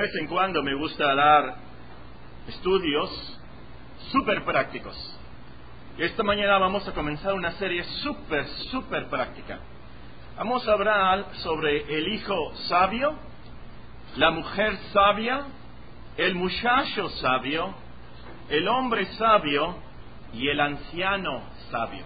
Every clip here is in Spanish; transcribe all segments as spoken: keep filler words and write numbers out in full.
De vez en cuando me gusta dar estudios súper prácticos. Y esta mañana vamos a comenzar una serie súper, súper práctica. Vamos a hablar sobre el hijo sabio, la mujer sabia, el muchacho sabio, el hombre sabio y el anciano sabio.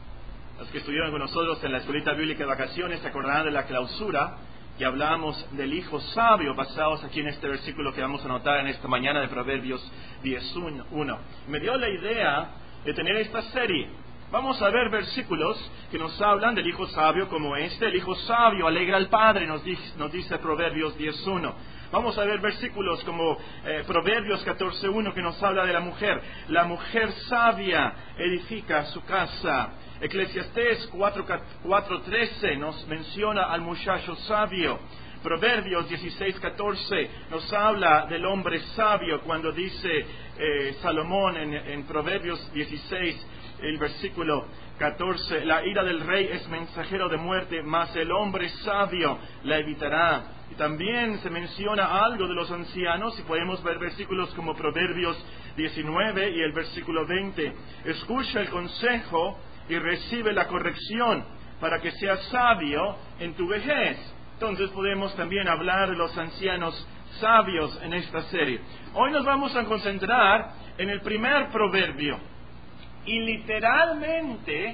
Los que estuvieron con nosotros en la escuelita bíblica de vacaciones se acordarán de la clausura que hablamos del hijo sabio, basados aquí en este versículo que vamos a anotar en esta mañana de Proverbios diez uno. Me dio la idea de tener esta serie. Vamos a ver versículos que nos hablan del hijo sabio como este. El hijo sabio alegra al padre, nos dice, nos dice Proverbios diez uno. Vamos a ver versículos como eh, Proverbios catorce uno que nos habla de la mujer. La mujer sabia edifica su casa. Eclesiastés cuatro trece nos menciona al muchacho sabio. Proverbios dieciséis catorce nos habla del hombre sabio cuando dice eh, Salomón en, en Proverbios dieciséis, el versículo catorce, la ira del rey es mensajero de muerte, mas el hombre sabio la evitará. Y también se menciona algo de los ancianos, y podemos ver versículos como Proverbios diecinueve y el versículo veinte. Escucha el consejo y recibe la corrección para que seas sabio en tu vejez. Entonces podemos también hablar de los ancianos sabios en esta serie. Hoy nos vamos a concentrar en el primer proverbio. Y literalmente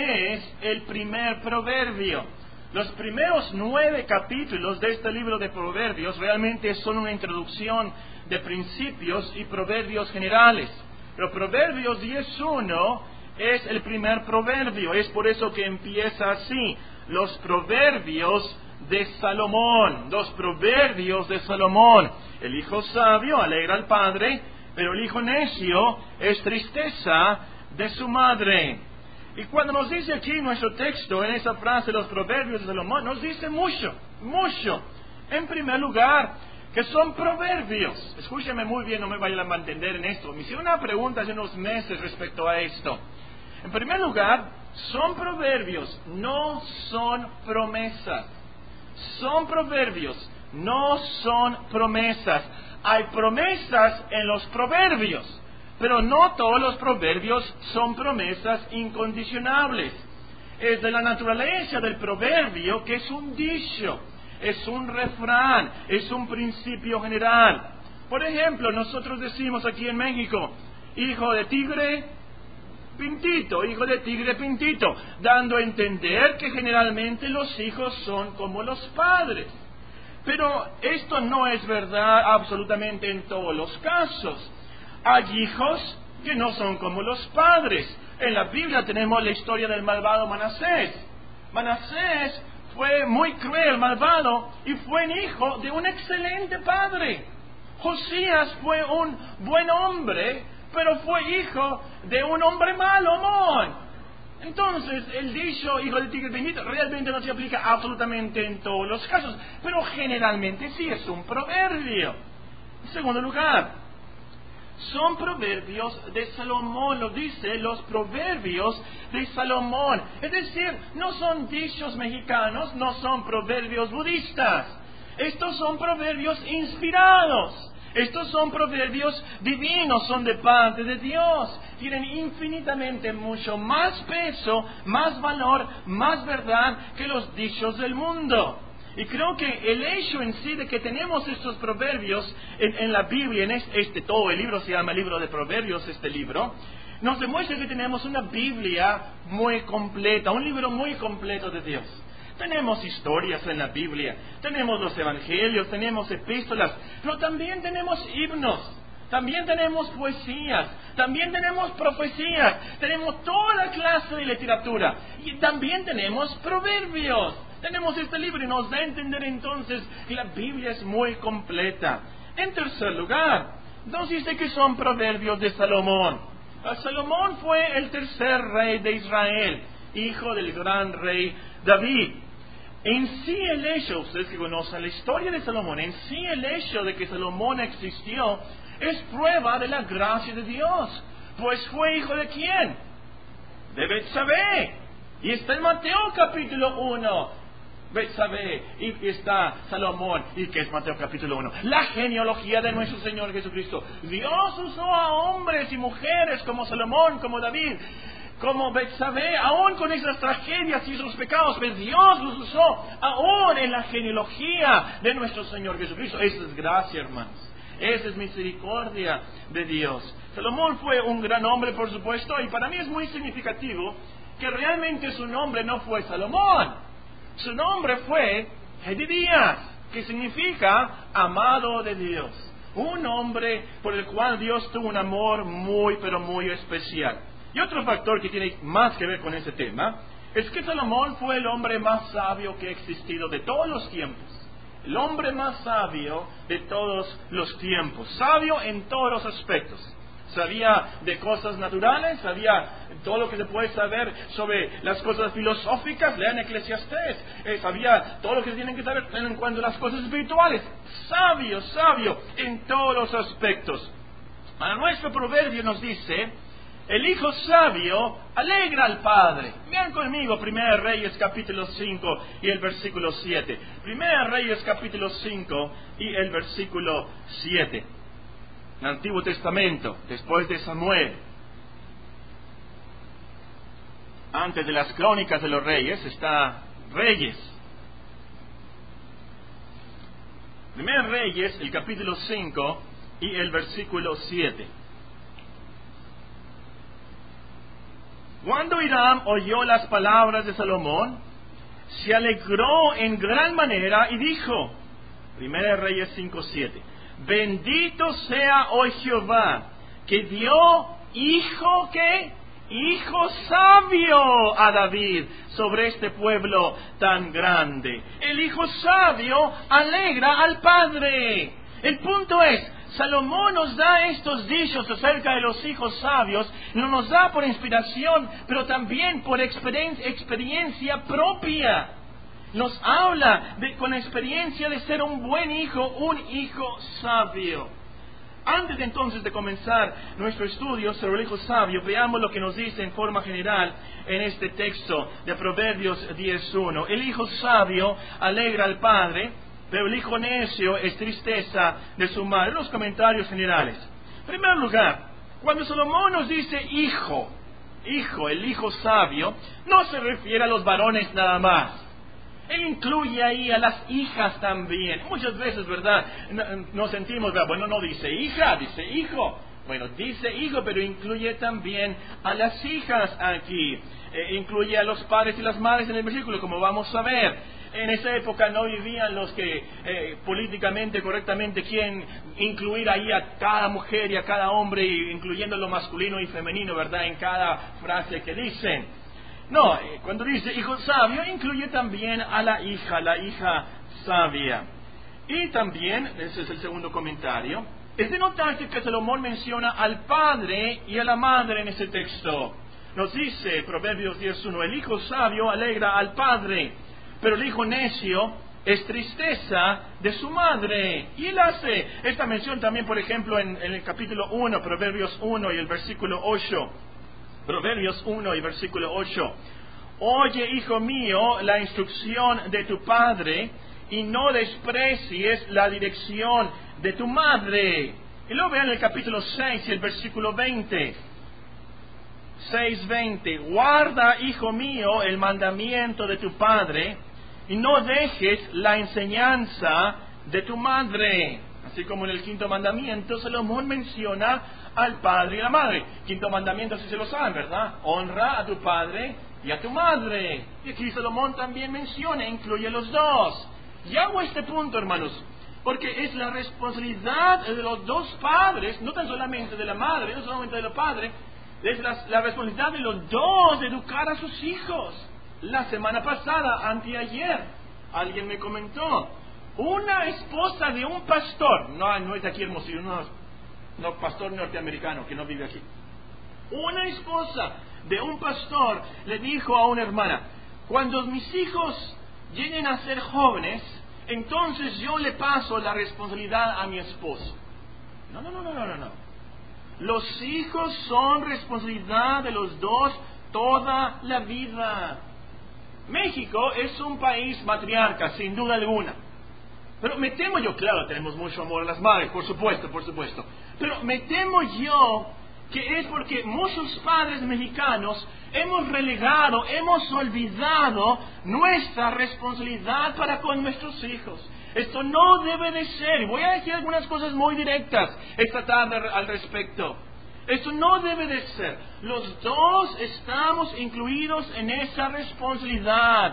es el primer proverbio. Los primeros nueve capítulos de este libro de Proverbios realmente son una introducción de principios y proverbios generales. Pero Proverbios diez uno es el primer proverbio. Es por eso que empieza así: los proverbios de Salomón. Los proverbios de Salomón. El hijo sabio alegra al padre, pero el hijo necio es tristeza de su madre. Y cuando nos dice aquí nuestro texto, en esa frase, los proverbios de Salomón, nos dice mucho, mucho. En primer lugar, que son proverbios. Escúcheme muy bien, no me vayan a entender en esto. Me hicieron una pregunta hace unos meses respecto a esto. En primer lugar, son proverbios, no son promesas. Son proverbios, no son promesas. Hay promesas en los proverbios, pero no todos los proverbios son promesas incondicionables. Es de la naturaleza del proverbio que es un dicho, es un refrán, es un principio general. Por ejemplo, nosotros decimos aquí en México: hijo de tigre, pintito, hijo de tigre, pintito, dando a entender que generalmente los hijos son como los padres. Pero esto no es verdad absolutamente en todos los casos. Hay hijos que no son como los padres. En la Biblia tenemos la historia del malvado Manasés. Manasés fue muy cruel, malvado, y fue hijo de un excelente padre. Josías fue un buen hombre, pero fue hijo de un hombre malo, Amón. Entonces, el dicho hijo de tigre bendito realmente no se aplica absolutamente en todos los casos, pero generalmente sí es un proverbio. En segundo lugar, son proverbios de Salomón, lo dice, los proverbios de Salomón. Es decir, no son dichos mexicanos, no son proverbios budistas. Estos son proverbios inspirados. Estos son proverbios divinos, son de parte de Dios. Tienen infinitamente mucho más peso, más valor, más verdad que los dichos del mundo. Y creo que el hecho en sí de que tenemos estos proverbios en, en la Biblia, en este, este, todo el libro se llama libro de Proverbios, este libro, nos demuestra que tenemos una Biblia muy completa, un libro muy completo de Dios. Tenemos historias en la Biblia, tenemos los evangelios, tenemos epístolas, pero también tenemos himnos, también tenemos poesías, también tenemos profecías, tenemos toda clase de literatura y también tenemos proverbios. Tenemos este libro y nos da a entender entonces que la Biblia es muy completa. En tercer lugar, nos dice que son proverbios de Salomón. Salomón fue el tercer rey de Israel, hijo del gran rey David. En sí el hecho, ustedes que conocen la historia de Salomón, en sí el hecho de que Salomón existió es prueba de la gracia de Dios. Pues fue hijo de ¿quién? De Betsabé. Y está en Mateo capítulo uno. Betsabé, y está Salomón, y que es Mateo capítulo uno. La genealogía de nuestro Señor Jesucristo. Dios usó a hombres y mujeres como Salomón, como David, como Betsabé, aún con esas tragedias y esos pecados, pero Dios los usó aún en la genealogía de nuestro Señor Jesucristo. Esa es gracia, hermanos. Esa es misericordia de Dios. Salomón fue un gran hombre, por supuesto, y para mí es muy significativo que realmente su nombre no fue Salomón. Su nombre fue Jedidías, que significa amado de Dios. Un hombre por el cual Dios tuvo un amor muy, pero muy especial. Y otro factor que tiene más que ver con ese tema es que Salomón fue el hombre más sabio que ha existido de todos los tiempos. El hombre más sabio de todos los tiempos. Sabio en todos los aspectos. Sabía de cosas naturales, sabía todo lo que se puede saber sobre las cosas filosóficas, lean Eclesiastés, eh, sabía todo lo que tienen que saber en cuanto a las cosas espirituales. Sabio, sabio en todos los aspectos. Ahora, nuestro proverbio nos dice: el hijo sabio alegra al padre. Vean conmigo Primera de Reyes capítulo cinco y el versículo siete. Primera de Reyes capítulo cinco y el versículo siete. En el Antiguo Testamento, después de Samuel, antes de las crónicas de los reyes, está Reyes. Primera Reyes, el capítulo cinco y el versículo siete. Cuando Hiram oyó las palabras de Salomón, se alegró en gran manera y dijo, Primera Reyes cinco siete, bendito sea hoy Jehová, que dio hijo, ¿qué? Hijo sabio a David sobre este pueblo tan grande. El hijo sabio alegra al padre. El punto es, Salomón nos da estos dichos acerca de los hijos sabios, no nos da por inspiración, pero también por experiencia, experiencia propia. Nos habla de, con la experiencia de ser un buen hijo, un hijo sabio. Antes entonces de comenzar nuestro estudio sobre el hijo sabio, veamos lo que nos dice en forma general en este texto de Proverbios diez uno. El hijo sabio alegra al padre, pero el hijo necio es tristeza de su madre. Los comentarios generales. En primer lugar, cuando Salomón nos dice hijo, hijo, el hijo sabio, no se refiere a los varones nada más. Él incluye ahí a las hijas también. Muchas veces, ¿verdad?, nos sentimos, bueno, no dice hija, dice hijo. Bueno, dice hijo, pero incluye también a las hijas aquí. Eh, incluye a los padres y las madres en el versículo, como vamos a ver. En esa época no vivían los que eh, políticamente, correctamente quieren incluir ahí a cada mujer y a cada hombre, incluyendo lo masculino y femenino, ¿verdad?, en cada frase que dicen. No, cuando dice hijo sabio, incluye también a la hija, la hija sabia. Y también, ese es el segundo comentario, es de notarse que Salomón menciona al padre y a la madre en ese texto. Nos dice Proverbios diez uno, el hijo sabio alegra al padre, pero el hijo necio es tristeza de su madre. Y él hace esta mención también, por ejemplo, en, en el capítulo uno, Proverbios uno y el versículo ocho. Proverbios uno y versículo ocho. Oye, hijo mío, la instrucción de tu padre, y no desprecies la dirección de tu madre. Y luego vean el capítulo seis y el versículo veinte. seis veinte. Guarda, hijo mío, el mandamiento de tu padre, y no dejes la enseñanza de tu madre. Así como en el quinto mandamiento, Salomón menciona al padre y a la madre. Quinto mandamiento, si se lo saben, ¿verdad? Honra a tu padre y a tu madre. Y aquí Salomón también menciona, incluye a los dos. Y hago este punto, hermanos, porque es la responsabilidad de los dos padres, no tan solamente de la madre, no solamente de los padres, es la, la responsabilidad de los dos de educar a sus hijos. La semana pasada, anteayer, alguien me comentó, una esposa de un pastor, no, no es de aquí Hermosillo, no, no, pastor norteamericano que no vive aquí. Una esposa de un pastor le dijo a una hermana, cuando mis hijos lleguen a ser jóvenes, entonces yo le paso la responsabilidad a mi esposo. No, no, no, no, no, no, no. Los hijos son responsabilidad de los dos toda la vida. México es un país matriarca, sin duda alguna. Pero me temo yo, claro, tenemos mucho amor a las madres, por supuesto, por supuesto. Pero me temo yo que es porque muchos padres mexicanos hemos relegado, hemos olvidado nuestra responsabilidad para con nuestros hijos. Esto no debe de ser. Voy a decir algunas cosas muy directas esta tarde al respecto. Esto no debe de ser. Los dos estamos incluidos en esa responsabilidad.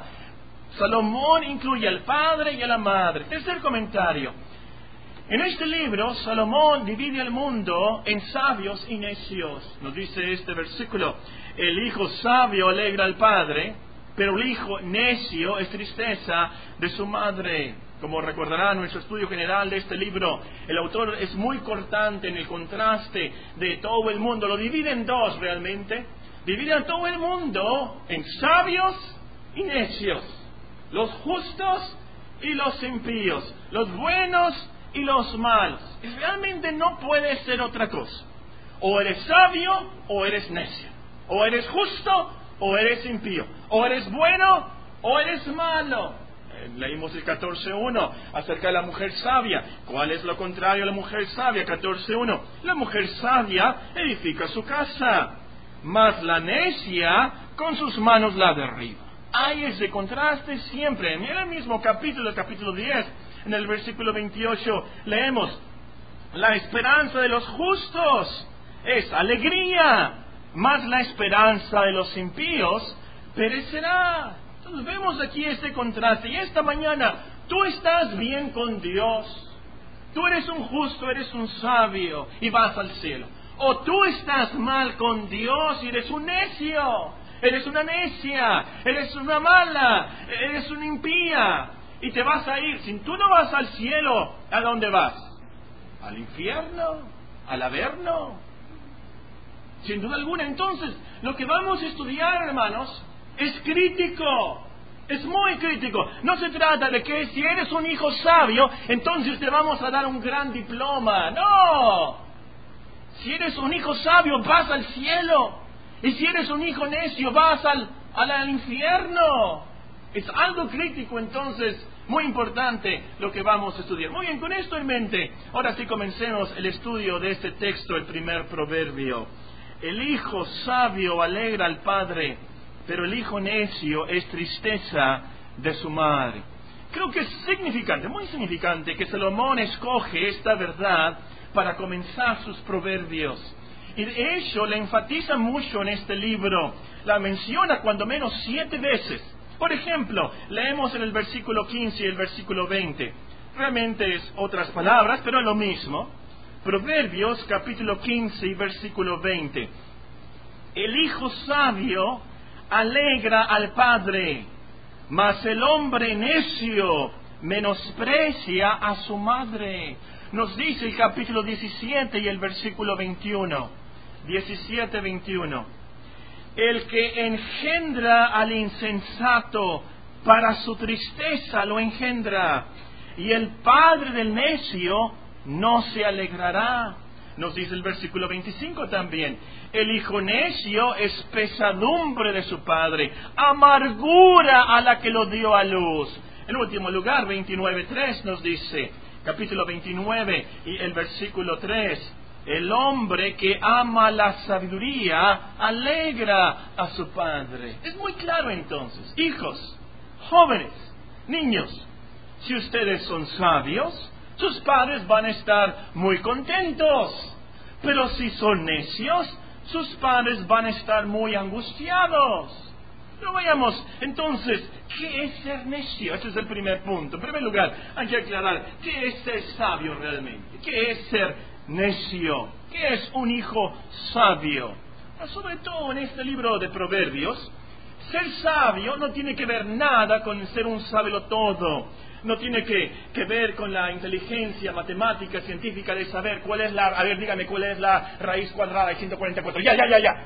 Salomón incluye al padre y a la madre. Tercer comentario. En este libro, Salomón divide al mundo en sabios y necios. Nos dice este versículo: el hijo sabio alegra al padre, pero el hijo necio es tristeza de su madre. Como recordarán nuestro estudio general de este libro, el autor es muy cortante en el contraste de todo el mundo. Lo divide en dos realmente. Divide a todo el mundo en sabios y necios. Los justos y los impíos. Los buenos y los malos. Y realmente no puede ser otra cosa. O eres sabio o eres necio. O eres justo o eres impío. O eres bueno o eres malo. Leímos el catorce uno acerca de la mujer sabia. ¿Cuál es lo contrario a la mujer sabia? catorce uno. La mujer sabia edifica su casa, mas la necia con sus manos la derriba. Hay ese contraste siempre. En el mismo capítulo, el capítulo diez, en el versículo veintiocho, leemos: la esperanza de los justos es alegría, mas la esperanza de los impíos perecerá. Entonces vemos aquí este contraste. Y esta mañana, tú estás bien con Dios. Tú eres un justo, eres un sabio y vas al cielo. O tú estás mal con Dios y eres un necio. Eres una necia. Eres una mala. Eres una impía. Y te vas a ir. Si tú no vas al cielo, ¿a dónde vas? ¿Al infierno? ¿Al averno? Sin duda alguna. Entonces, lo que vamos a estudiar, hermanos, es crítico, es muy crítico. No se trata de que si eres un hijo sabio, entonces te vamos a dar un gran diploma. No. Si eres un hijo sabio, vas al cielo. Y si eres un hijo necio, vas al, al, al infierno. Es algo crítico, entonces, muy importante lo que vamos a estudiar. Muy bien, con esto en mente, ahora sí comencemos el estudio de este texto, el primer proverbio. El hijo sabio alegra al padre, pero el hijo necio es tristeza de su madre. Creo que es significante, muy significante, que Salomón escoge esta verdad para comenzar sus proverbios. Y de hecho, la enfatiza mucho en este libro. La menciona cuando menos siete veces. Por ejemplo, leemos en el versículo quince y el versículo veinte. Realmente es otras palabras, pero es lo mismo. Proverbios, capítulo quince y versículo veinte. El hijo sabio alegra al padre, mas el hombre necio menosprecia a su madre. Nos dice el capítulo diecisiete y el versículo veintiuno. diecisiete, veintiuno. El que engendra al insensato, para su tristeza lo engendra, y el padre del necio no se alegrará. Nos dice el versículo veinticinco también: el hijo necio es pesadumbre de su padre, amargura a la que lo dio a luz. En último lugar, veintinueve tres nos dice, capítulo veintinueve y el versículo tres: el hombre que ama la sabiduría alegra a su padre. Es muy claro entonces, hijos, jóvenes, niños, si ustedes son sabios, sus padres van a estar muy contentos. Pero si son necios, sus padres van a estar muy angustiados. Pero veamos, entonces, ¿qué es ser necio? Ese es el primer punto. En primer lugar, hay que aclarar, ¿qué es ser sabio realmente? ¿Qué es ser necio? ¿Qué es un hijo sabio? Sobre todo en este libro de Proverbios, ser sabio no tiene que ver nada con ser un sabelotodo. No tiene que, que ver con la inteligencia matemática, científica, de saber cuál es la... A ver, dígame, ¿cuál es la raíz cuadrada de ciento cuarenta y cuatro? Ya, ya, ya, ya.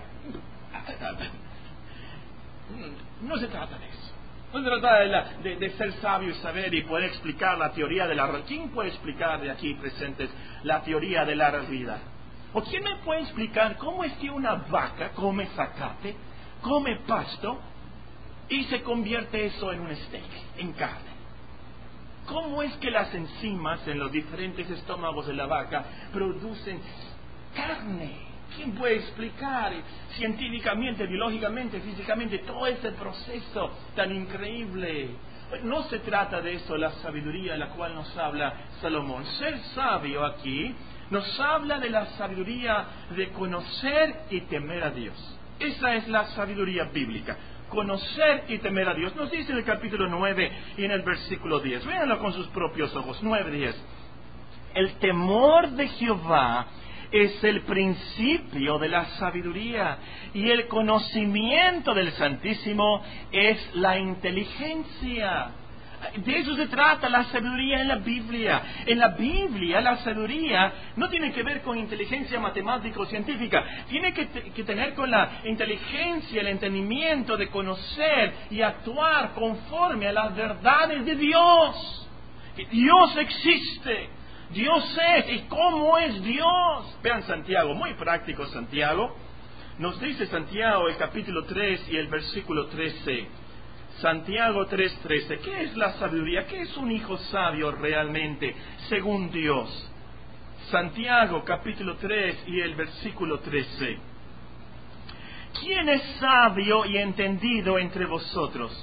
No se trata de eso. No se trata de, la, de, de ser sabio y saber y poder explicar la teoría de la... ¿Quién puede explicar de aquí presentes la teoría de la realidad? ¿O quién me puede explicar cómo es que una vaca come zacate, come pasto y se convierte eso en un steak, en carne. ¿Cómo es que las enzimas en los diferentes estómagos de la vaca producen carne? ¿Quién puede explicar científicamente, biológicamente, físicamente todo ese proceso tan increíble? No se trata de eso, la sabiduría de la cual nos habla Salomón. Ser sabio aquí nos habla de la sabiduría de conocer y temer a Dios. Esa es la sabiduría bíblica. Conocer y temer a Dios. Nos dice en el capítulo nueve y en el versículo diez. Véanlo con sus propios ojos. nueve, diez. El temor de Jehová es el principio de la sabiduría, y el conocimiento del Santísimo es la inteligencia. De eso se trata la sabiduría en la Biblia. En la Biblia la sabiduría no tiene que ver con inteligencia matemática o científica. Tiene que, te, que tener con la inteligencia, el entendimiento de conocer y actuar conforme a las verdades de Dios. Dios existe. Dios es. ¿Y cómo es Dios? Vean Santiago, muy práctico Santiago. Nos dice Santiago el capítulo tres y el versículo trece. Santiago tres, trece. ¿Qué es la sabiduría? ¿Qué es un hijo sabio realmente, según Dios? Santiago capítulo tres y el versículo trece. ¿Quién es sabio y entendido entre vosotros?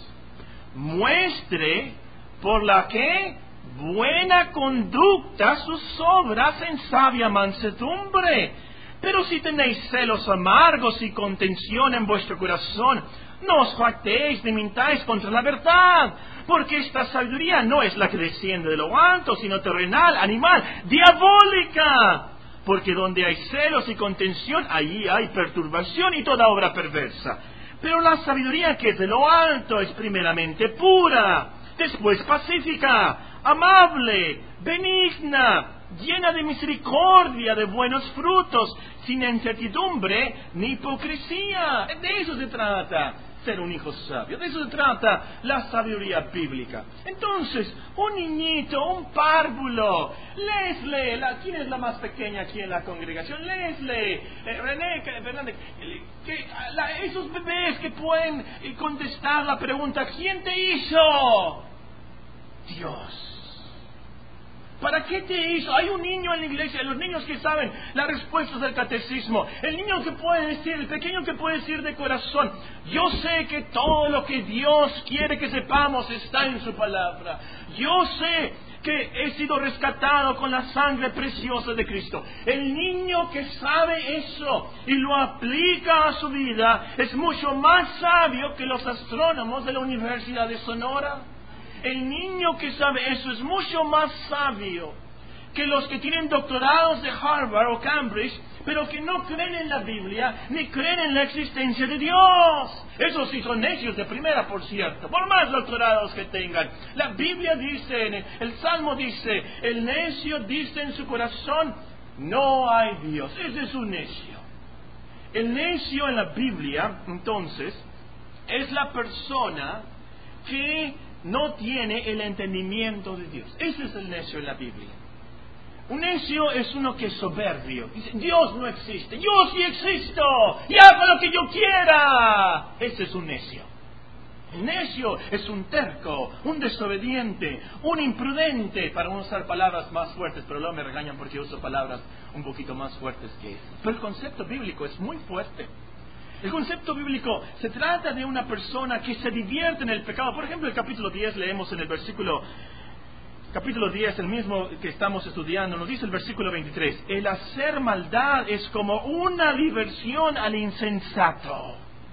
Muestre por la que buena conducta sus obras en sabia mansedumbre. Pero si tenéis celos amargos y contención en vuestro corazón, no os jactéis ni mintáis contra la verdad, porque esta sabiduría no es la que desciende de lo alto, sino terrenal, animal, diabólica. Porque donde hay celos y contención, allí hay perturbación y toda obra perversa. Pero la sabiduría que es de lo alto es primeramente pura, después pacífica, amable, benigna, llena de misericordia, de buenos frutos, sin incertidumbre ni hipocresía. De eso se trata ser un hijo sabio. De eso se trata la sabiduría bíblica. Entonces, un niñito, un párvulo, Leslie, la, ¿quién es la más pequeña aquí en la congregación? Leslie, eh, René, que, Fernández, que, la, esos bebés que pueden contestar la pregunta, ¿quién te hizo? Dios. ¿Para qué te hizo? Hay un niño en la iglesia, los niños que saben las respuestas del catecismo, el niño que puede decir, el pequeño que puede decir de corazón, yo sé que todo lo que Dios quiere que sepamos está en su palabra. Yo sé que he sido rescatado con la sangre preciosa de Cristo. El niño que sabe eso y lo aplica a su vida es mucho más sabio que los astrónomos de la Universidad de Sonora. El niño que sabe eso es mucho más sabio que los que tienen doctorados de Harvard o Cambridge, pero que no creen en la Biblia ni creen en la existencia de Dios. Esos sí son necios de primera, por cierto, por más doctorados que tengan. La Biblia dice, el Salmo dice, el necio dice en su corazón, no hay Dios. Ese es un necio. El necio en la Biblia, entonces, es la persona que no tiene el entendimiento de Dios. Ese es el necio en la Biblia. Un necio es uno que es soberbio. Dice, Dios no existe. Yo sí existo. Y hago lo que yo quiera. Ese es un necio. El necio es un terco, un desobediente, un imprudente, para no usar palabras más fuertes, pero luego me regañan porque uso palabras un poquito más fuertes que eso. Pero el concepto bíblico es muy fuerte. El concepto bíblico se trata de una persona que se divierte en el pecado. Por ejemplo, el capítulo diez, leemos en el versículo, capítulo diez, el mismo que estamos estudiando, nos dice el versículo veintitrés, el hacer maldad es como una diversión al insensato.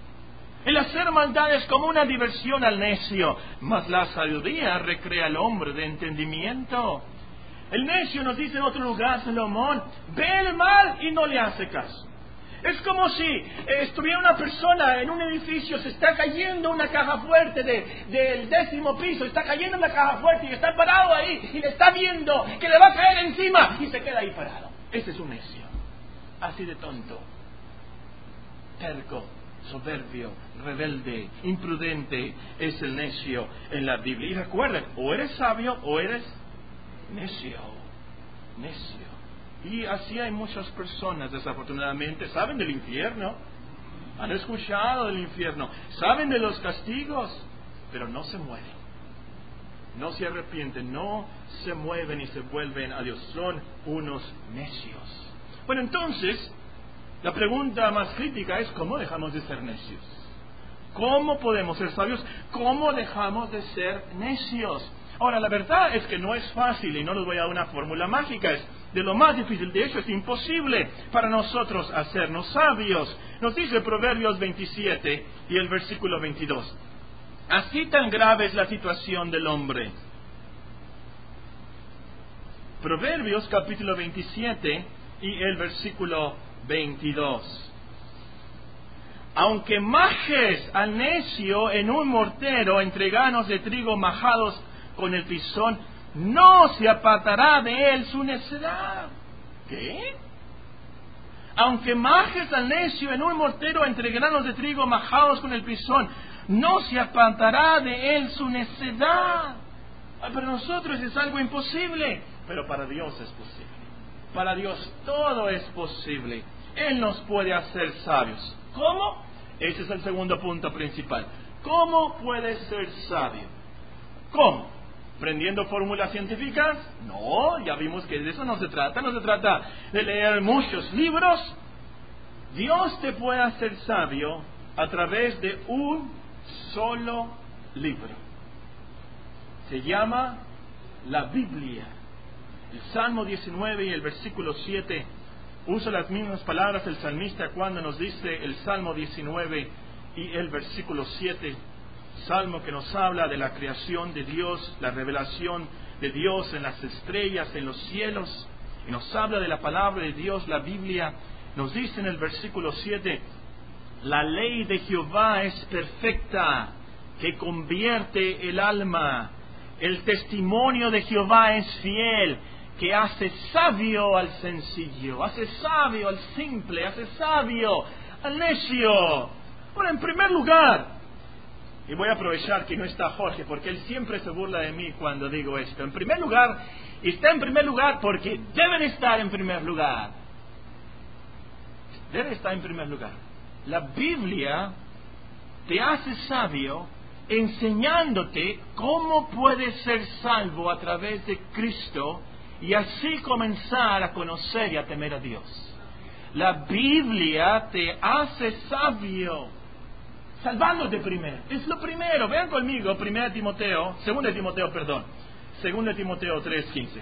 El hacer maldad es como una diversión al necio, mas la sabiduría recrea al hombre de entendimiento. El necio, nos dice en otro lugar Salomón, ve el mal y no le hace caso. Es como si eh, estuviera una persona en un edificio, se está cayendo una caja fuerte de, del décimo piso, está cayendo una caja fuerte y está parado ahí y le está viendo que le va a caer encima y se queda ahí parado. Ese es un necio, así de tonto, terco, soberbio, rebelde, imprudente, es el necio en la Biblia. Y recuerden, o eres sabio o eres necio, necio. Y así hay muchas personas, desafortunadamente, saben del infierno, han escuchado del infierno, saben de los castigos, pero no se mueven, no se arrepienten, no se mueven y se vuelven a Dios. Son unos necios. Bueno, entonces, la pregunta más crítica es: ¿cómo dejamos de ser necios? ¿Cómo podemos ser sabios? ¿Cómo dejamos de ser necios? Ahora, la verdad es que no es fácil, y no les voy a dar una fórmula mágica. Es de lo más difícil. De hecho, es imposible para nosotros hacernos sabios. Nos dice Proverbios veintisiete y el versículo veintidós. Así tan grave es la situación del hombre. Proverbios capítulo veintisiete y el versículo veintidós. Aunque majes al necio en un mortero entre granos de trigo majados con el pisón, no se apartará de él su necedad. ¿Qué? Aunque majes al necio en un mortero entre granos de trigo majados con el pisón, no se apartará de él su necedad. Para nosotros es algo imposible, pero para Dios es posible. Para Dios todo es posible. Él nos puede hacer sabios. ¿Cómo? Ese es el segundo punto principal. ¿Cómo puedes ser sabio? ¿Cómo? ¿Aprendiendo fórmulas científicas? No, ya vimos que de eso no se trata. No se trata de leer muchos libros. Dios te puede hacer sabio a través de un solo libro. Se llama la Biblia. El Salmo diecinueve y el versículo siete usa las mismas palabras el salmista cuando nos dice el Salmo diecinueve y el versículo siete. Salmo que nos habla de la creación de Dios, la revelación de Dios en las estrellas, en los cielos, y nos habla de la palabra de Dios. La Biblia nos dice en el versículo siete: la ley de Jehová es perfecta, que convierte el alma. El testimonio de Jehová es fiel, que hace sabio al sencillo, hace sabio al simple, hace sabio al necio. Bueno, en primer lugar, y voy a aprovechar que no está Jorge, porque él siempre se burla de mí cuando digo esto. En primer lugar, está en primer lugar porque deben estar en primer lugar. Debe estar en primer lugar. La Biblia te hace sabio enseñándote cómo puedes ser salvo a través de Cristo y así comenzar a conocer y a temer a Dios. La Biblia te hace sabio, salvándote primero. Es lo primero. Vean conmigo, primera Timoteo, segunda Timoteo, perdón, segunda Timoteo tres quince.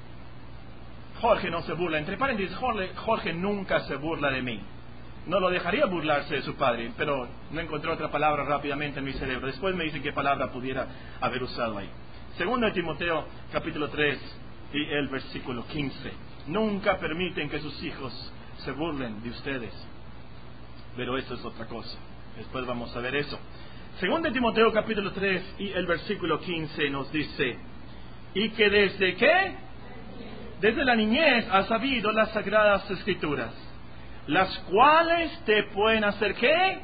Jorge no se burla. Entre paréntesis, Jorge, Jorge nunca se burla de mí. No lo dejaría burlarse de su padre, pero no encontré otra palabra rápidamente en mi cerebro. Después me dicen qué palabra pudiera haber usado ahí. Segunda Timoteo, capítulo tres y el versículo quince. Nunca permiten que sus hijos se burlen de ustedes. Pero eso es otra cosa. Después vamos a ver eso. Segunda Timoteo, capítulo tres y el versículo quince nos dice: y que desde ¿qué? Desde la niñez has sabido las sagradas escrituras, las cuales te pueden hacer ¿qué?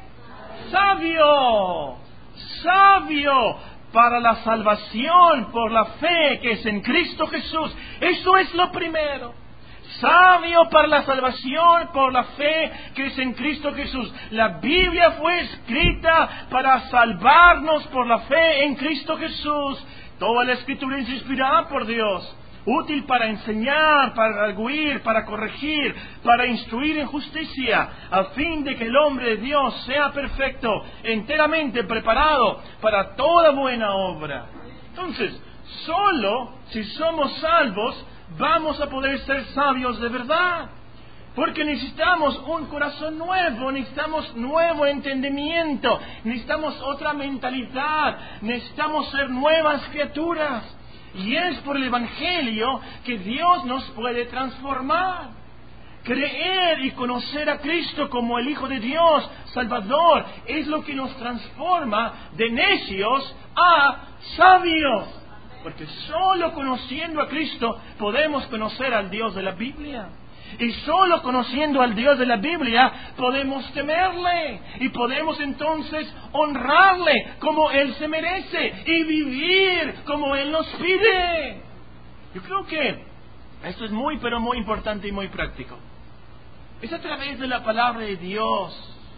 Sabio, sabio para la salvación por la fe que es en Cristo Jesús. Eso es lo primero. Sabio para la salvación por la fe que es en Cristo Jesús. La Biblia fue escrita para salvarnos por la fe en Cristo Jesús. Toda la Escritura es inspirada por Dios, útil para enseñar, para arguir, para corregir, para instruir en justicia, a fin de que el hombre de Dios sea perfecto, enteramente preparado para toda buena obra. Entonces, solo si somos salvos vamos a poder ser sabios de verdad, porque necesitamos un corazón nuevo, necesitamos nuevo entendimiento, necesitamos otra mentalidad, necesitamos ser nuevas criaturas. Y es por el Evangelio que Dios nos puede transformar. Creer y conocer a Cristo como el Hijo de Dios, Salvador, es lo que nos transforma de necios a sabios. Porque solo conociendo a Cristo podemos conocer al Dios de la Biblia. Y solo conociendo al Dios de la Biblia podemos temerle. Y podemos entonces honrarle como Él se merece. Y vivir como Él nos pide. Yo creo que esto es muy, pero muy importante y muy práctico. Es a través de la palabra de Dios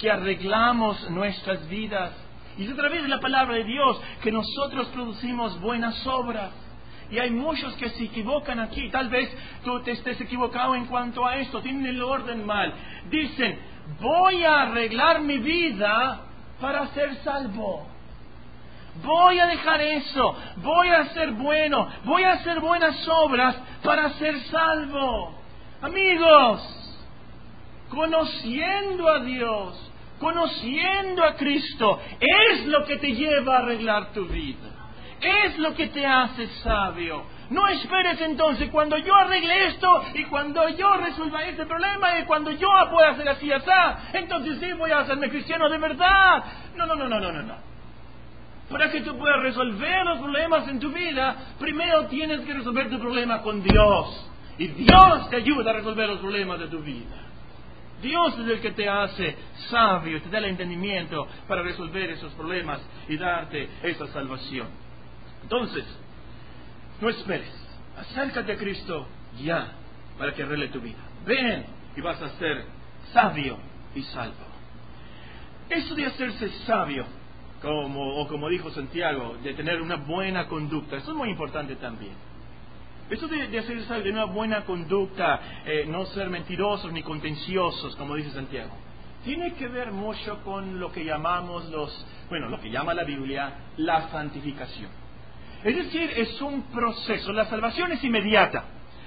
que arreglamos nuestras vidas. Y es a través de la palabra de Dios que nosotros producimos buenas obras. Y hay muchos que se equivocan aquí. Tal vez tú te estés equivocado en cuanto a esto. Tienen el orden mal. Dicen, voy a arreglar mi vida para ser salvo. Voy a dejar eso. Voy a ser bueno. Voy a hacer buenas obras para ser salvo. Amigos, conociendo a Dios, conociendo a Cristo, es lo que te lleva a arreglar tu vida. Es lo que te hace sabio. No esperes entonces cuando yo arregle esto y cuando yo resuelva este problema y cuando yo pueda hacer así, así, entonces sí voy a hacerme cristiano de verdad. No, no, no, no, no, no, no. Para que tú puedas resolver los problemas en tu vida, primero tienes que resolver tu problema con Dios. Y Dios te ayuda a resolver los problemas de tu vida. Dios es el que te hace sabio, te da el entendimiento para resolver esos problemas y darte esa salvación. Entonces, no esperes, acércate a Cristo ya para que arregle tu vida. Ven y vas a ser sabio y salvo. Eso de hacerse sabio, como, o como dijo Santiago, de tener una buena conducta, eso es muy importante también. Eso de, de hacerse sabio, de una buena conducta, eh, no ser mentirosos ni contenciosos, como dice Santiago, tiene que ver mucho con lo que llamamos los, bueno, lo que llama la Biblia, la santificación. Es decir, es un proceso. La salvación es inmediata,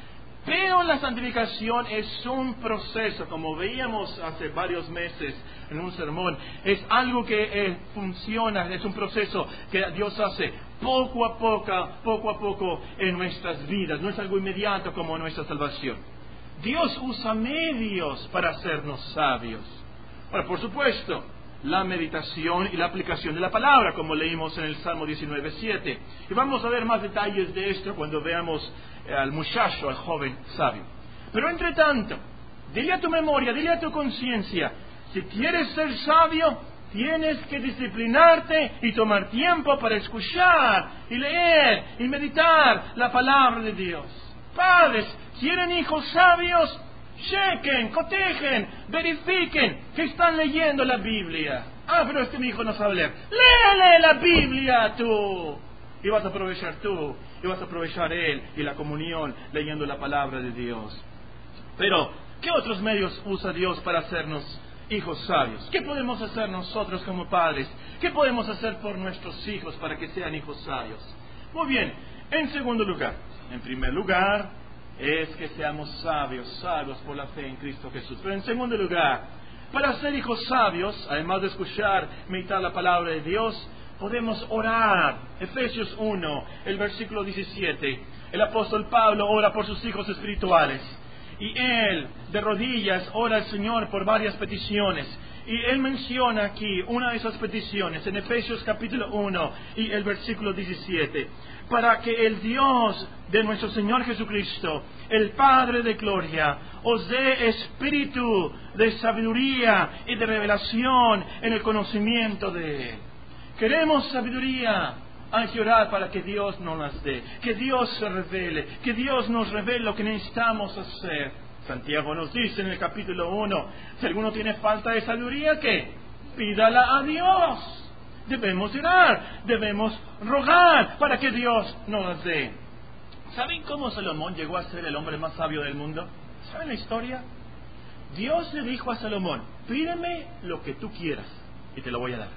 pero la santificación es un proceso, como veíamos hace varios meses en un sermón. Es algo que eh, funciona, es un proceso que Dios hace poco a poco, poco a poco en nuestras vidas. No es algo inmediato como nuestra salvación. Dios usa medios para hacernos sabios. Ahora, por supuesto, la meditación y la aplicación de la palabra, como leímos en el Salmo diecinueve siete. Y vamos a ver más detalles de esto cuando veamos eh, al muchacho, al joven sabio. Pero entre tanto, dile a tu memoria, dile a tu conciencia, si quieres ser sabio, tienes que disciplinarte y tomar tiempo para escuchar y leer y meditar la palabra de Dios. Padres, ¿quieren hijos sabios? Chequen, cotejen, verifiquen que están leyendo la Biblia. Ah, pero este mi hijo no sabe leer. Léele la Biblia tú. Y vas a aprovechar tú, y vas a aprovechar él y la comunión leyendo la palabra de Dios. Pero, ¿qué otros medios usa Dios para hacernos hijos sabios? ¿Qué podemos hacer nosotros como padres? ¿Qué podemos hacer por nuestros hijos para que sean hijos sabios? Muy bien, en segundo lugar, en primer lugar, es que seamos sabios, sabios por la fe en Cristo Jesús. Pero en segundo lugar, para ser hijos sabios, además de escuchar, meditar la palabra de Dios, podemos orar. Efesios uno, el versículo diecisiete. El apóstol Pablo ora por sus hijos espirituales. Y él, de rodillas, ora al Señor por varias peticiones. Y él menciona aquí una de esas peticiones en Efesios capítulo uno y el versículo diecisiete. Para que el Dios de nuestro Señor Jesucristo, el Padre de gloria, os dé espíritu de sabiduría y de revelación en el conocimiento de Él. Queremos sabiduría. Hay que orar para que Dios nos las dé, que Dios se revele, que Dios nos revele lo que necesitamos hacer. Santiago nos dice en el capítulo uno, si alguno tiene falta de sabiduría, ¿qué? Pídala a Dios. Debemos orar, debemos rogar para que Dios nos las dé. ¿Saben cómo Salomón llegó a ser el hombre más sabio del mundo? ¿Saben la historia? Dios le dijo a Salomón, pídeme lo que tú quieras y te lo voy a dar.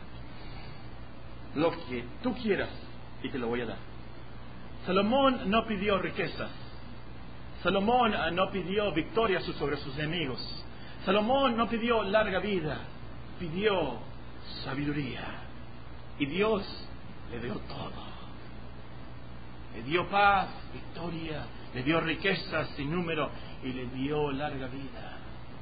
Lo que tú quieras y te lo voy a dar. Salomón no pidió riquezas. Salomón no pidió victoria sobre sus enemigos. Salomón no pidió larga vida. Pidió sabiduría. Y Dios le dio todo. Le dio paz, victoria, le dio riquezas sin número y le dio larga vida.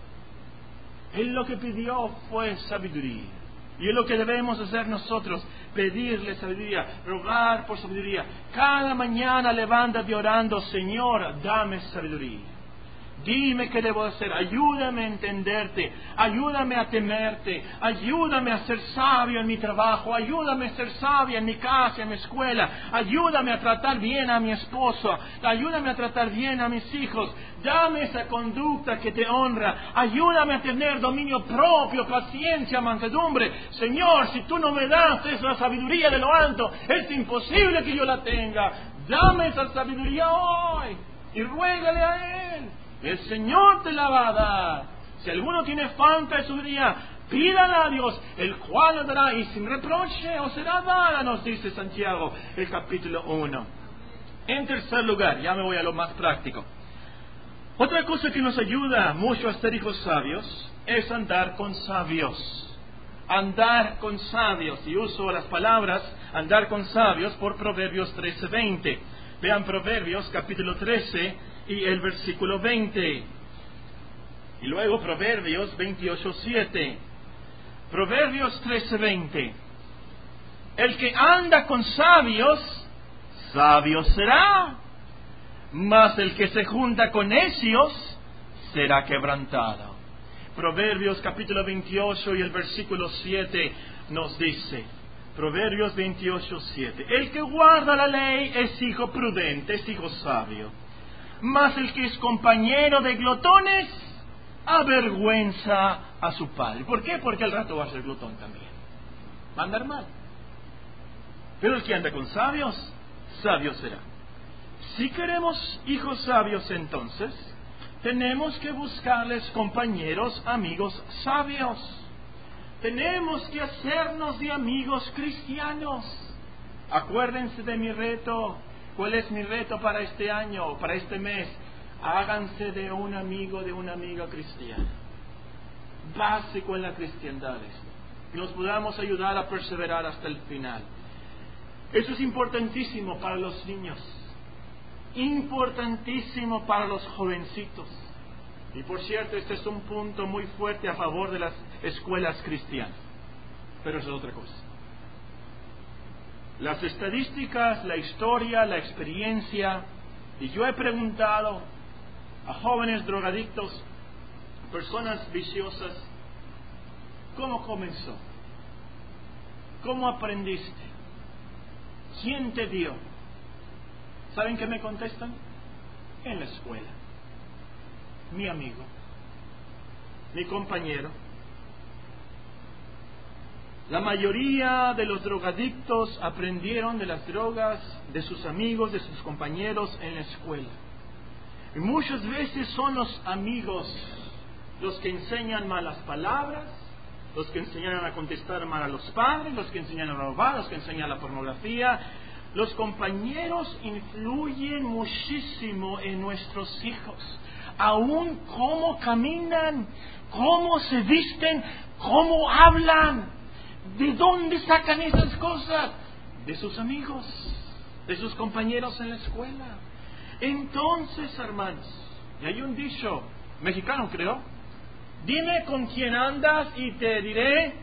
Él lo que pidió fue sabiduría. Y es lo que debemos hacer nosotros, pedirle sabiduría, rogar por sabiduría. Cada mañana levántate orando, Señor, dame sabiduría. Dime qué debo hacer, ayúdame a entenderte, ayúdame a temerte, ayúdame a ser sabio en mi trabajo, ayúdame a ser sabia en mi casa, en mi escuela, ayúdame a tratar bien a mi esposo, ayúdame a tratar bien a mis hijos, dame esa conducta que te honra, ayúdame a tener dominio propio, paciencia, mansedumbre. Señor, si tú no me das esa sabiduría de lo alto, es imposible que yo la tenga. Dame esa sabiduría hoy y ruégale a Él. El Señor te la va a dar. Si alguno tiene falta de sabiduría, pídala a Dios, el cual la dará y sin reproche os será dada, nos dice Santiago, el capítulo uno. En tercer lugar, ya me voy a lo más práctico. Otra cosa que nos ayuda mucho a ser hijos sabios es andar con sabios. Andar con sabios. Y uso las palabras andar con sabios por Proverbios trece veinte. Vean Proverbios capítulo trece y el versículo veinte. Y luego Proverbios veintiocho siete. Proverbios trece veinte. El que anda con sabios, sabio será. Mas el que se junta con necios, será quebrantado. Proverbios capítulo veintiocho y el versículo siete nos dice, Proverbios veintiocho siete, el que guarda la ley es hijo prudente, es hijo sabio. Mas el que es compañero de glotones, avergüenza a su padre. ¿Por qué? Porque al rato va a ser glotón también. Va a andar mal. Pero el que anda con sabios, sabio será. Si queremos hijos sabios, entonces, tenemos que buscarles compañeros, amigos sabios. Tenemos que hacernos de amigos cristianos. Acuérdense de mi reto. ¿Cuál es mi reto para este año, para este mes? Háganse de un amigo, de una amiga cristiana. Básico en la cristiandad esto. Que nos podamos ayudar a perseverar hasta el final. Eso es importantísimo para los niños. Importantísimo para los jovencitos. Y por cierto, este es un punto muy fuerte a favor de las escuelas cristianas. Pero eso es otra cosa. Las estadísticas, la historia, la experiencia, y yo he preguntado a jóvenes drogadictos, personas viciosas, ¿cómo comenzó? ¿Cómo aprendiste? ¿Quién te dio? ¿Saben qué me contestan? En la escuela. Mi amigo, mi compañero. La mayoría de los drogadictos aprendieron de las drogas de sus amigos, de sus compañeros en la escuela. Y muchas veces son los amigos los que enseñan malas palabras, los que enseñan a contestar mal a los padres, los que enseñan a robar, los que enseñan la pornografía. Los compañeros influyen muchísimo en nuestros hijos. Aún cómo caminan, cómo se visten, cómo hablan. ¿De dónde sacan esas cosas? De sus amigos, de sus compañeros en la escuela. Entonces, hermanos, y hay un dicho mexicano, creo, dime con quién andas y te diré.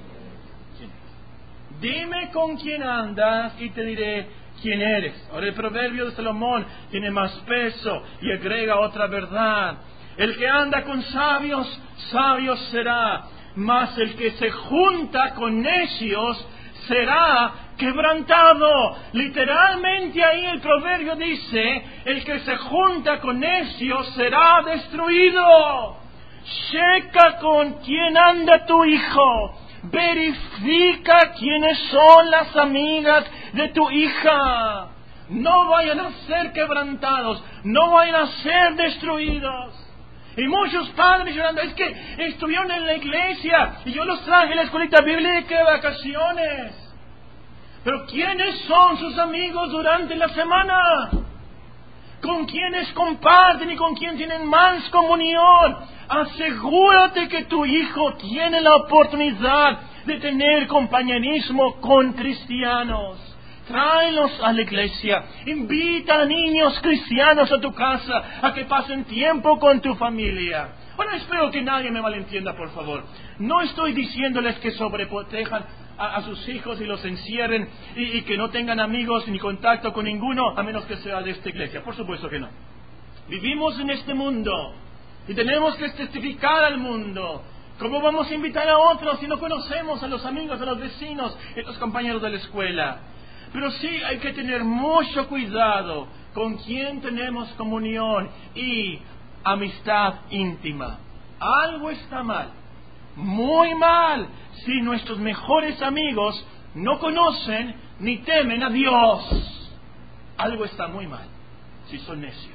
Dime con quién andas y te diré quién eres. Ahora el proverbio de Salomón tiene más peso y agrega otra verdad. El que anda con sabios, sabio será. Mas el que se junta con necios será quebrantado. Literalmente ahí el proverbio dice, el que se junta con necios será destruido. Checa con quién anda tu hijo. Verifica quiénes son las amigas de tu hija. No vayan a ser quebrantados, no vayan a ser destruidos. Y muchos padres llorando, es que estuvieron en la iglesia y yo los traje a la escuelita bíblica de vacaciones. Pero ¿quiénes son sus amigos durante la semana? ¿Con quiénes comparten y con quién tienen más comunión? Asegúrate que tu hijo tiene la oportunidad de tener compañerismo con cristianos. Tráelos a la iglesia. Invita a niños cristianos a tu casa a que pasen tiempo con tu familia. Bueno, espero que nadie me malentienda, por favor. No estoy diciéndoles que sobreprotejan a, a sus hijos y los encierren y, y que no tengan amigos ni contacto con ninguno a menos que sea de esta iglesia. Por supuesto que no. Vivimos en este mundo y tenemos que testificar al mundo. ¿Cómo vamos a invitar a otros si no conocemos a los amigos, a los vecinos, a los compañeros de la escuela? Pero sí hay que tener mucho cuidado con quién tenemos comunión y amistad íntima. Algo está mal, muy mal, si nuestros mejores amigos no conocen ni temen a Dios. Algo está muy mal, si son necios.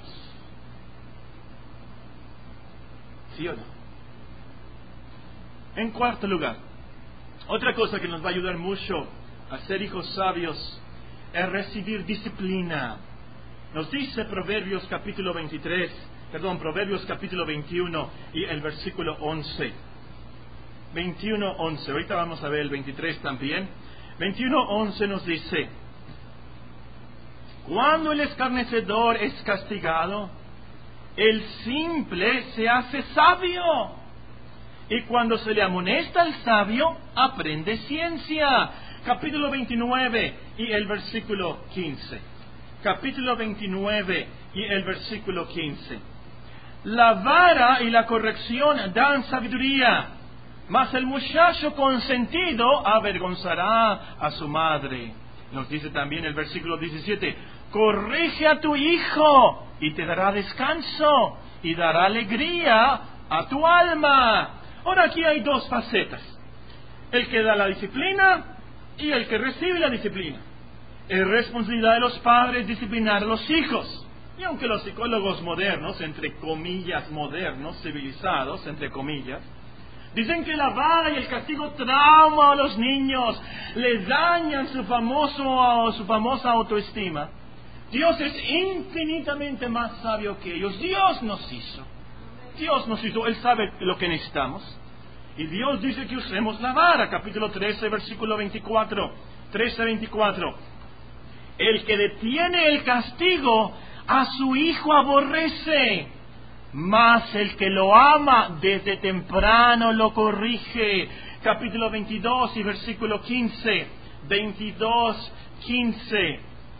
¿Sí o no? En cuarto lugar, otra cosa que nos va a ayudar mucho a ser hijos sabios es recibir disciplina. Nos dice Proverbios capítulo veintitrés, perdón, Proverbios capítulo veintiuno y el versículo once. veintiuno, once. Ahorita vamos a ver el veintitrés también. veintiuno, once nos dice: cuando el escarnecedor es castigado, el simple se hace sabio. Y cuando se le amonesta al sabio, aprende ciencia. Capítulo veintinueve y el versículo quince. Capítulo veintinueve y el versículo quince. La vara y la corrección dan sabiduría, mas el muchacho consentido avergonzará a su madre. Nos dice también el versículo diecisiete: corrige a tu hijo y te dará descanso y dará alegría a tu alma. Ahora aquí hay dos facetas: el que da la disciplina y el que recibe la disciplina. Es responsabilidad de los padres disciplinar a los hijos. Y aunque los psicólogos modernos, entre comillas modernos, civilizados, entre comillas, dicen que la vara y el castigo trauma a los niños, les dañan su famoso, su famosa autoestima, Dios es infinitamente más sabio que ellos. Dios nos hizo. Dios nos hizo. Él sabe lo que necesitamos. Y Dios dice que usemos la vara. Capítulo trece, versículo veinticuatro. trece, veinticuatro. El que detiene el castigo a su hijo aborrece, mas el que lo ama desde temprano lo corrige. Capítulo veintidós y versículo quince. veintidós, quince.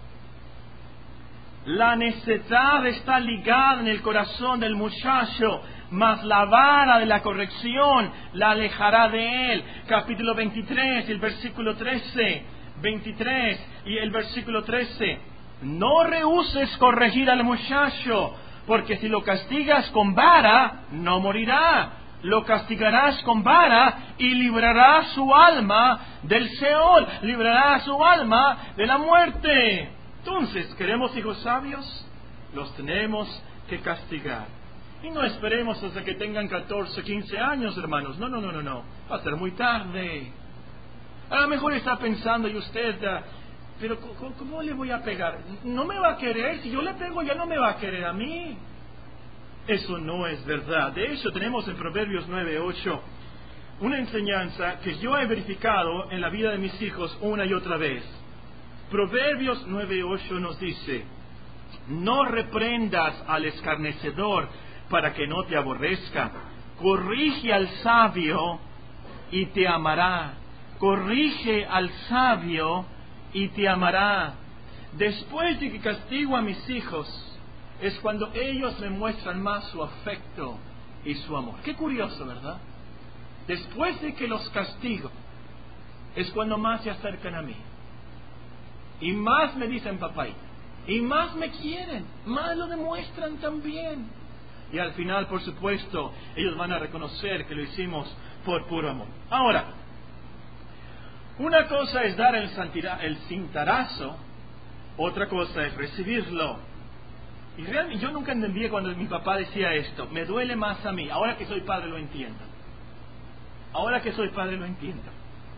La necedad está ligada en el corazón del muchacho, mas la vara de la corrección la alejará de él. Capítulo veintitrés y el versículo trece. veintitrés y el versículo trece. No rehuses corregir al muchacho, porque si lo castigas con vara, no morirá. Lo castigarás con vara y librarás su alma del Seol, librará su alma de la muerte. Entonces, ¿queremos hijos sabios? Los tenemos que castigar. Y no esperemos hasta que tengan catorce, quince años, hermanos. No, no, no, no, no. Va a ser muy tarde. A lo mejor está pensando y usted, pero ¿cómo, ¿cómo le voy a pegar? No me va a querer. Si yo le pego, ya no me va a querer a mí. Eso no es verdad. De hecho, tenemos en Proverbios nueve, ocho una enseñanza que yo he verificado en la vida de mis hijos una y otra vez. Proverbios nueve, ocho nos dice: no reprendas al escarnecedor para que no te aborrezca. Corrige al sabio y te amará. Corrige al sabio y te amará. Después de que castigo a mis hijos, es cuando ellos me muestran más su afecto y su amor. Qué curioso, ¿verdad? Después de que los castigo, es cuando más se acercan a mí. Y más me dicen papá, y más me quieren, más lo demuestran también. Y al final, por supuesto, ellos van a reconocer que lo hicimos por puro amor. Ahora, una cosa es dar el, santira, el cintarazo, otra cosa es recibirlo. Y realmente yo nunca entendía cuando mi papá decía esto: me duele más a mí. Ahora que soy padre lo entiendo. Ahora que soy padre lo entiendo.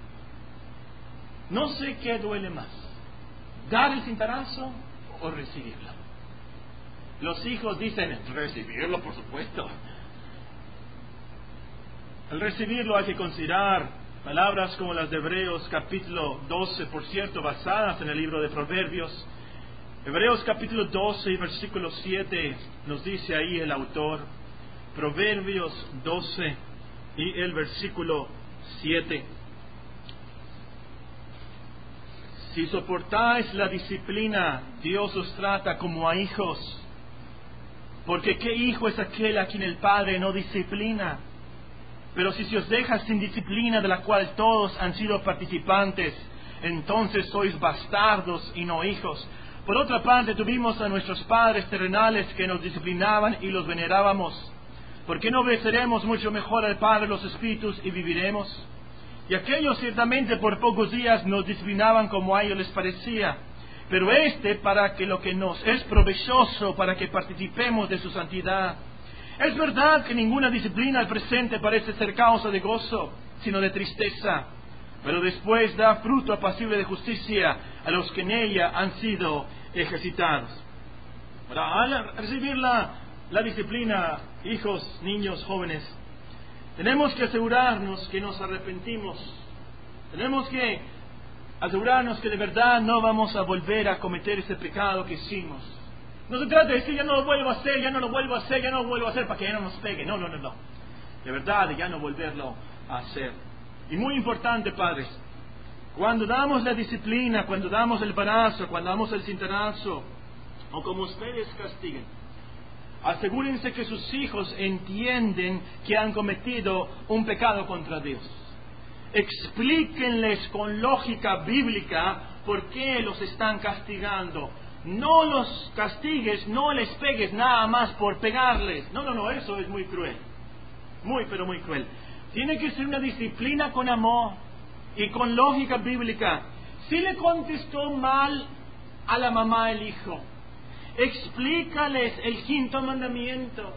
No sé qué duele más: dar el cintarazo o recibirlo. Los hijos dicen: recibirlo, por supuesto. Al recibirlo hay que considerar palabras como las de Hebreos capítulo doce, por cierto, basadas en el libro de Proverbios. Hebreos capítulo doce y versículo siete nos dice ahí el autor. Proverbios doce y el versículo siete. Si soportáis la disciplina, Dios os trata como a hijos. Porque ¿qué hijo es aquel a quien el Padre no disciplina? Pero si se os deja sin disciplina de la cual todos han sido participantes, entonces sois bastardos y no hijos. Por otra parte, tuvimos a nuestros padres terrenales que nos disciplinaban y los venerábamos. ¿Por qué no obedeceremos mucho mejor al Padre de los Espíritus y viviremos? Y aquellos ciertamente por pocos días nos disciplinaban como a ellos les parecía, pero este para que lo que nos es provechoso, para que participemos de su santidad. Es verdad que ninguna disciplina al presente parece ser causa de gozo, sino de tristeza, pero después da fruto apacible de justicia a los que en ella han sido ejercitados. Para al recibir la, la disciplina, hijos, niños, jóvenes, tenemos que asegurarnos que nos arrepentimos. Tenemos que asegurarnos que de verdad no vamos a volver a cometer ese pecado que hicimos. No se trata de decir, ya no lo vuelvo a hacer, ya no lo vuelvo a hacer, ya no lo vuelvo a hacer para que ya no nos pegue. No, no, no, no. De verdad, de ya no volverlo a hacer. Y muy importante, padres, cuando damos la disciplina, cuando damos el barazo, cuando damos el cintarazo, o como ustedes castiguen, asegúrense que sus hijos entienden que han cometido un pecado contra Dios. Explíquenles con lógica bíblica por qué los están castigando. No los castigues, no les pegues nada más por pegarles. No, no, no, eso es muy cruel. Muy, pero muy cruel. Tiene que ser una disciplina con amor y con lógica bíblica. Si le contestó mal a la mamá el hijo, explícales el quinto mandamiento.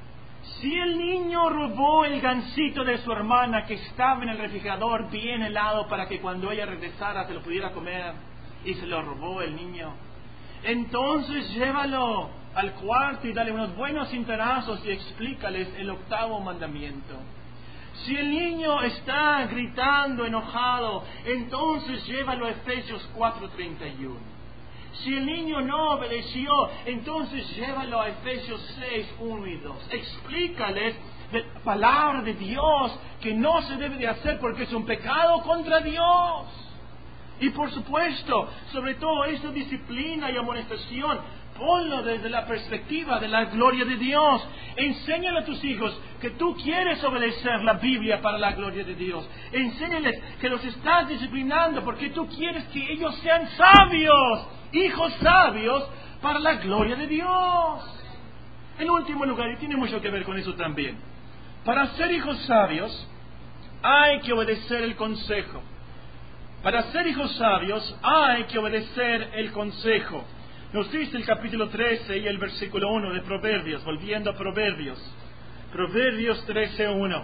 Si el niño robó el gansito de su hermana que estaba en el refrigerador bien helado para que cuando ella regresara se lo pudiera comer, y se lo robó el niño, entonces llévalo al cuarto y dale unos buenos cintarazos y explícales el octavo mandamiento. Si el niño está gritando enojado, entonces llévalo a Efesios cuatro treinta y uno. Si el niño no obedeció, entonces llévalo a Efesios seis uno y dos. Explícales de la palabra de Dios que no se debe de hacer porque es un pecado contra Dios. Y por supuesto, sobre todo esa disciplina y amonestación, ponlo desde la perspectiva de la gloria de Dios. Enséñale a tus hijos que tú quieres obedecer la Biblia para la gloria de Dios. Enséñales que los estás disciplinando porque tú quieres que ellos sean sabios, hijos sabios para la gloria de Dios. En último lugar, y tiene mucho que ver con eso también, para ser hijos sabios hay que obedecer el consejo. Para ser hijos sabios hay que obedecer el consejo. Nos dice el capítulo trece y el versículo uno de Proverbios, volviendo a Proverbios. Proverbios trece uno.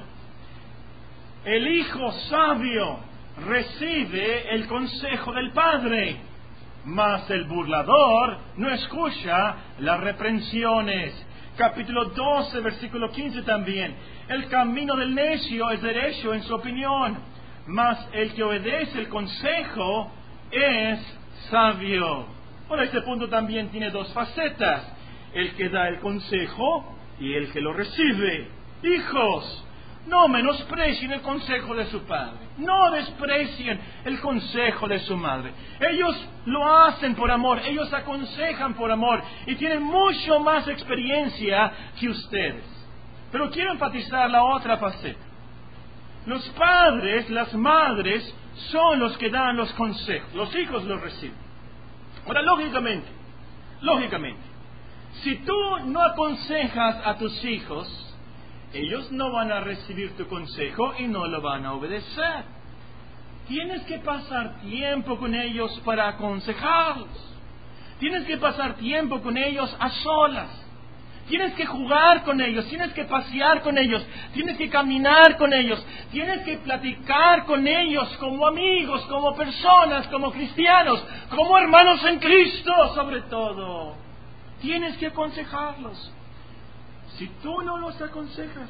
El hijo sabio recibe el consejo del padre, mas el burlador no escucha las reprensiones. Capítulo doce, versículo quince también. El camino del necio es derecho en su opinión, mas el que obedece el consejo es sabio. Ahora, este punto también tiene dos facetas: el que da el consejo y el que lo recibe. Hijos, no menosprecien el consejo de su padre, no desprecien el consejo de su madre. Ellos lo hacen por amor, ellos aconsejan por amor y tienen mucho más experiencia que ustedes. Pero quiero enfatizar la otra faceta. Los padres, las madres, son los que dan los consejos. Los hijos los reciben. Ahora, lógicamente, lógicamente, si tú no aconsejas a tus hijos, ellos no van a recibir tu consejo y no lo van a obedecer. Tienes que pasar tiempo con ellos para aconsejarlos. Tienes que pasar tiempo con ellos a solas. Tienes que jugar con ellos, tienes que pasear con ellos, tienes que caminar con ellos, tienes que platicar con ellos como amigos, como personas, como cristianos, como hermanos en Cristo, sobre todo. Tienes que aconsejarlos. Si tú no los aconsejas,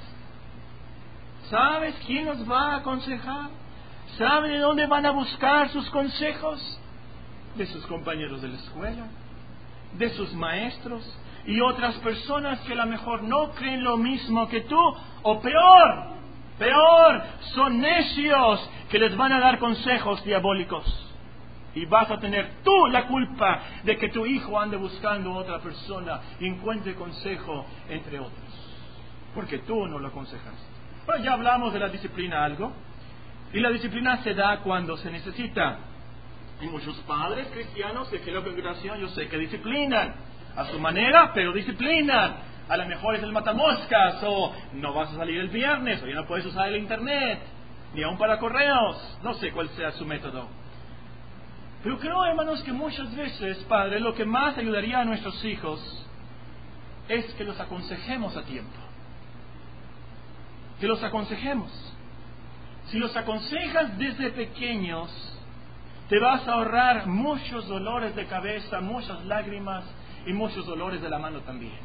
¿sabes quién los va a aconsejar? ¿Sabe de dónde van a buscar sus consejos? De sus compañeros de la escuela, de sus maestros y otras personas que a lo mejor no creen lo mismo que tú, o peor, peor, son necios que les van a dar consejos diabólicos. Y vas a tener tú la culpa de que tu hijo ande buscando a otra persona y encuentre consejo entre otros. Porque tú no lo aconsejaste. Bueno, ya hablamos de la disciplina algo. Y la disciplina se da cuando se necesita. Hay muchos padres cristianos de que la congregación yo sé que disciplinan. A su manera, pero disciplinan. A lo mejor es el matamoscas, o no vas a salir el viernes, o ya no puedes usar el internet, ni aún para correos. No sé cuál sea su método. Pero creo, hermanos, que muchas veces, Padre, lo que más ayudaría a nuestros hijos es que los aconsejemos a tiempo. Que los aconsejemos. Si los aconsejas desde pequeños, te vas a ahorrar muchos dolores de cabeza, muchas lágrimas y muchos dolores de la mano también.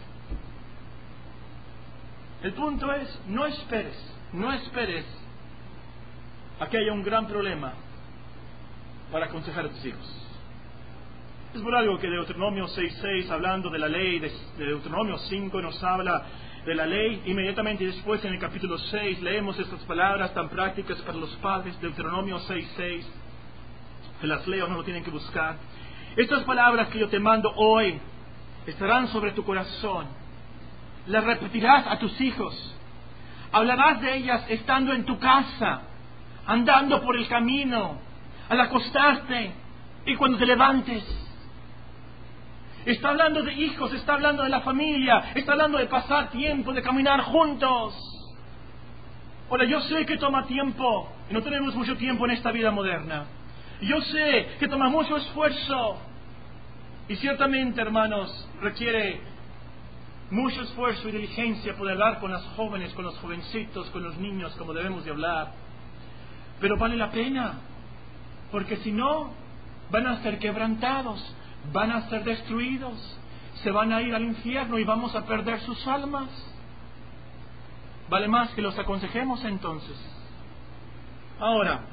El punto es, no esperes, no esperes a que haya un gran problema para aconsejar a tus hijos. Es por algo que Deuteronomio seis seis, hablando de la ley, de Deuteronomio cinco nos habla de la ley. Inmediatamente después, en el capítulo seis, leemos estas palabras tan prácticas para los padres. Deuteronomio seis seis, se las leo, no lo tienen que buscar. Estas palabras que yo te mando hoy estarán sobre tu corazón. Las repetirás a tus hijos. Hablarás de ellas estando en tu casa, andando por el camino, al acostarte y cuando te levantes. Está hablando de hijos, está hablando de la familia, está hablando de pasar tiempo, de caminar juntos. Ahora, yo sé que toma tiempo, y no tenemos mucho tiempo en esta vida moderna. Yo sé que toma mucho esfuerzo, y ciertamente, hermanos, requiere mucho esfuerzo y diligencia poder hablar con las jóvenes, con los jovencitos, con los niños, como debemos de hablar. Pero vale la pena, porque si no, van a ser quebrantados, van a ser destruidos, se van a ir al infierno y vamos a perder sus almas. Vale más que los aconsejemos entonces. Ahora,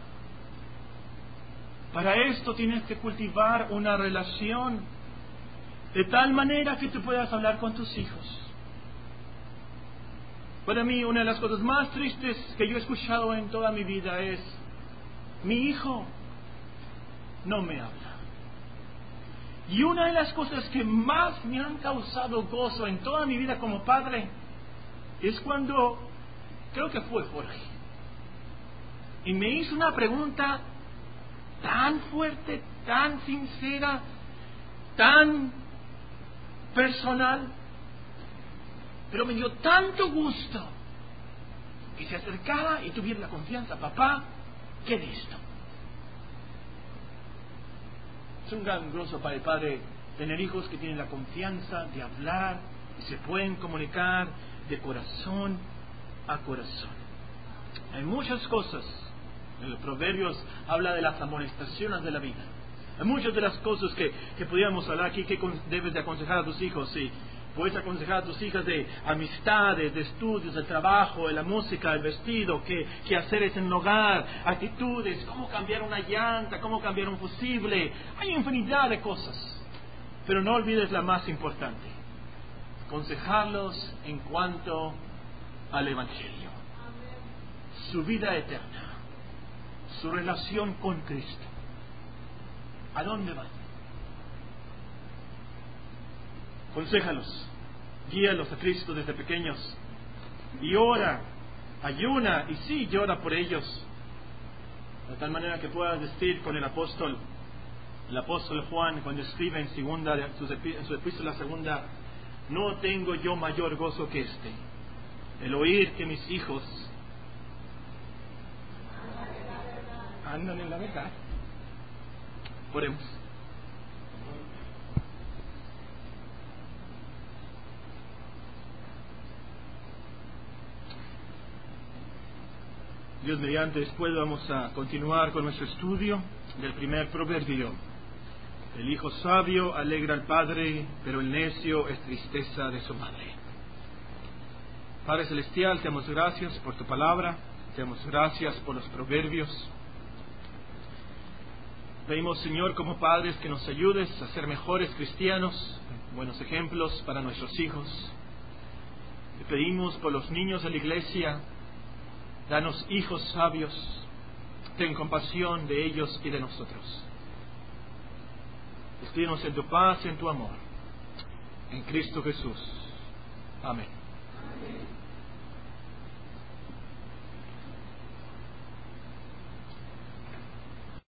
para esto tienes que cultivar una relación de tal manera que tú puedas hablar con tus hijos. Para mí, una de las cosas más tristes que yo he escuchado en toda mi vida es: mi hijo no me habla. Y una de las cosas que más me han causado gozo en toda mi vida como padre es cuando, creo que fue Jorge, y me hizo una pregunta tan fuerte, tan sincera, tan personal, pero me dio tanto gusto que se acercara y tuviera la confianza: papá, ¿qué de esto? Es un gran gozo para el padre tener hijos que tienen la confianza de hablar y se pueden comunicar de corazón a corazón. Hay muchas cosas. En los Proverbios habla de las amonestaciones de la vida. Hay muchas de las cosas que, que podríamos hablar aquí que debes de aconsejar a tus hijos. Sí, puedes aconsejar a tus hijas de amistades, de estudios, de trabajo, de la música, del vestido, qué, qué hacer en el hogar, actitudes, cómo cambiar una llanta, cómo cambiar un fusible. Hay infinidad de cosas. Pero no olvides la más importante: aconsejarlos en cuanto al Evangelio, su vida eterna, su relación con Cristo. ¿A dónde van? Aconséjalos, guíalos a Cristo desde pequeños, y ora, ayuna, y sí, llora por ellos, de tal manera que puedas decir con el apóstol, el apóstol Juan, cuando escribe en segunda, en su epístola segunda: no tengo yo mayor gozo que este, el oír que mis hijos andan en la verdad. Oremos. Dios mediante, después vamos a continuar con nuestro estudio del primer proverbio. El hijo sabio alegra al padre, pero el necio es tristeza de su madre. Padre Celestial, te damos gracias por tu palabra, te damos gracias por los proverbios. Pedimos, Señor, como padres, que nos ayudes a ser mejores cristianos, buenos ejemplos para nuestros hijos. Te pedimos por los niños de la iglesia: danos hijos sabios, ten compasión de ellos y de nosotros. Vestirnos en tu paz y en tu amor. En Cristo Jesús. Amén.